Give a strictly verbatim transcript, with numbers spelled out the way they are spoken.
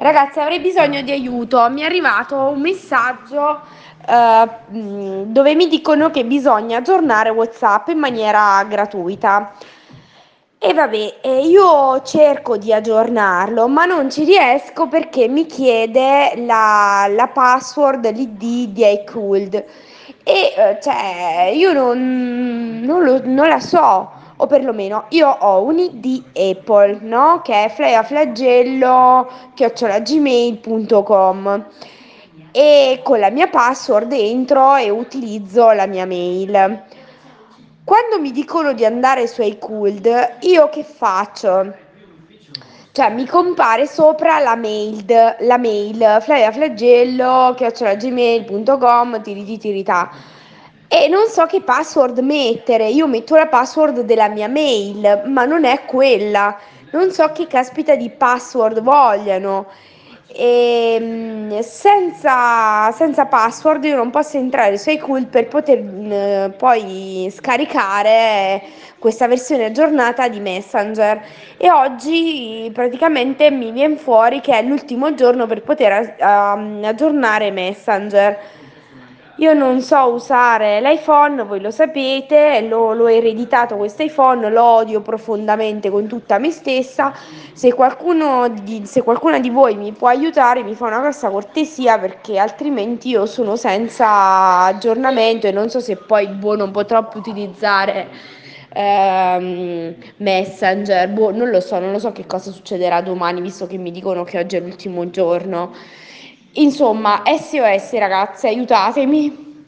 Ragazzi, avrei bisogno di aiuto. Mi è arrivato un messaggio eh, mh, dove mi dicono che bisogna aggiornare WhatsApp in maniera gratuita. E vabbè, eh, io cerco di aggiornarlo, ma non ci riesco perché mi chiede la, la password, l'I D di iCooled. E eh, cioè, io non, non lo- non la so, o perlomeno io ho un I D Apple, no? Che è flyaflagello chiocciola gmail punto com e con la mia password entro e utilizzo la mia mail. Quando mi dicono di andare su iCooled, io che faccio? Cioè, mi compare sopra la mail, la mail flaviaflagello chiocciola gmail punto com tiriti tirità. E non so che password mettere. Io metto la password della mia mail, ma non è quella. Non so che caspita di password vogliano. E mm, senza, senza password io non posso entrare su iCool per poter mm, poi scaricare questa versione aggiornata di Messenger. E oggi praticamente mi viene fuori che è l'ultimo giorno per poter um, aggiornare Messenger. Io non so usare l'iPhone, voi lo sapete, l'ho, l'ho ereditato questo iPhone, lo odio profondamente con tutta me stessa. Se qualcuno di, se qualcuna di voi mi può aiutare, mi fa una grossa cortesia perché altrimenti io sono senza aggiornamento e non so se poi boh, non potrò più utilizzare ehm, Messenger. Boh, non lo so, non lo so che cosa succederà domani, visto che mi dicono che oggi è l'ultimo giorno. Insomma, S O S ragazze, aiutatemi.